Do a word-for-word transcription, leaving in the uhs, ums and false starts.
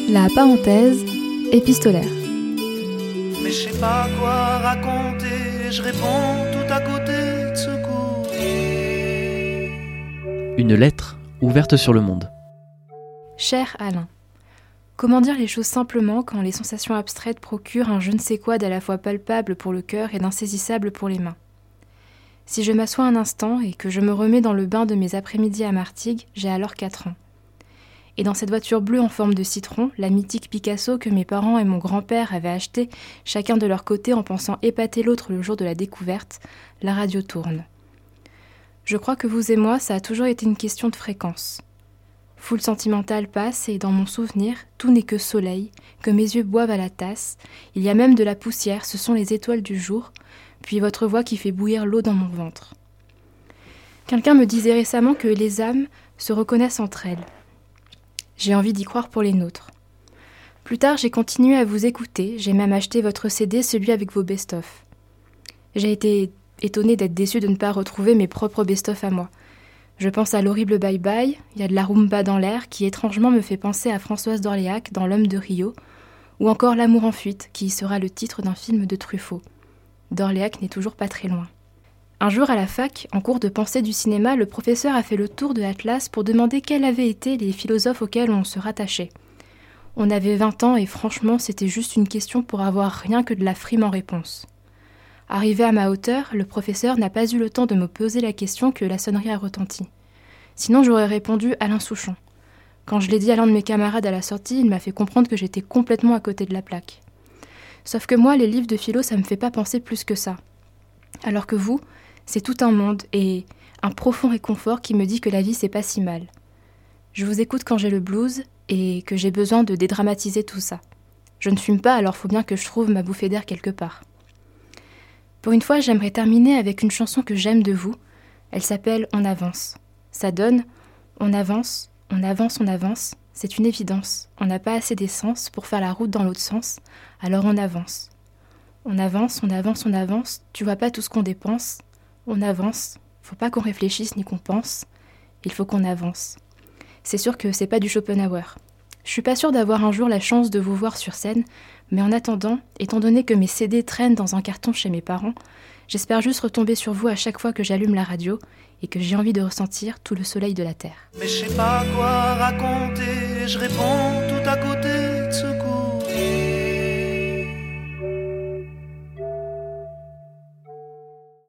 La parenthèse épistolaire. Mais je sais pas quoi raconter, je réponds tout à côté de ce courrier. Une lettre ouverte sur le monde. Cher Alain, comment dire les choses simplement quand les sensations abstraites procurent un je ne sais quoi d'à la fois palpable pour le cœur et d'insaisissable pour les mains? Si je m'assois un instant et que je me remets dans le bain de mes après-midi à Martigues, j'ai alors quatre ans. Et dans cette voiture bleue en forme de citron, la mythique Picasso que mes parents et mon grand-père avaient achetée, chacun de leur côté en pensant épater l'autre le jour de la découverte, la radio tourne. Je crois que vous et moi, ça a toujours été une question de fréquence. Foule sentimentale passe et dans mon souvenir, tout n'est que soleil, que mes yeux boivent à la tasse, il y a même de la poussière, ce sont les étoiles du jour, puis votre voix qui fait bouillir l'eau dans mon ventre. Quelqu'un me disait récemment que les âmes se reconnaissent entre elles. J'ai envie d'y croire pour les nôtres. Plus tard, j'ai continué à vous écouter, j'ai même acheté votre C D, celui avec vos best-of. J'ai été étonnée d'être déçue de ne pas retrouver mes propres best-of à moi. Je pense à l'horrible bye-bye, il y a de la rumba dans l'air qui étrangement me fait penser à Françoise d'Orléac dans L'Homme de Rio, ou encore L'amour en fuite, qui sera le titre d'un film de Truffaut. D'Orléac n'est toujours pas très loin. Un jour à la fac, en cours de pensée du cinéma, le professeur a fait le tour de l'Atlas pour demander quels avaient été les philosophes auxquels on se rattachait. On avait vingt ans et franchement, c'était juste une question pour avoir rien que de la frime en réponse. Arrivé à ma hauteur, le professeur n'a pas eu le temps de me poser la question que la sonnerie a retenti. Sinon, j'aurais répondu Alain Souchon. Quand je l'ai dit à l'un de mes camarades à la sortie, il m'a fait comprendre que j'étais complètement à côté de la plaque. Sauf que moi, les livres de philo, ça me fait pas penser plus que ça. Alors que vous, c'est tout un monde et un profond réconfort qui me dit que la vie, c'est pas si mal. Je vous écoute quand j'ai le blues et que j'ai besoin de dédramatiser tout ça. Je ne fume pas, alors faut bien que je trouve ma bouffée d'air quelque part. Pour une fois, j'aimerais terminer avec une chanson que j'aime de vous. Elle s'appelle « On avance ». Ça donne « On avance, on avance, on avance ». C'est une évidence. On n'a pas assez d'essence pour faire la route dans l'autre sens, alors on avance. On avance, on avance, on avance. Tu vois pas tout ce qu'on dépense. On avance. Faut pas qu'on réfléchisse ni qu'on pense. Il faut qu'on avance. C'est sûr que c'est pas du Schopenhauer. Je suis pas sûre d'avoir un jour la chance de vous voir sur scène, mais en attendant, étant donné que mes C D traînent dans un carton chez mes parents, j'espère juste retomber sur vous à chaque fois que j'allume la radio et que j'ai envie de ressentir tout le soleil de la terre. Mais je sais pas quoi raconter, je réponds tout à côté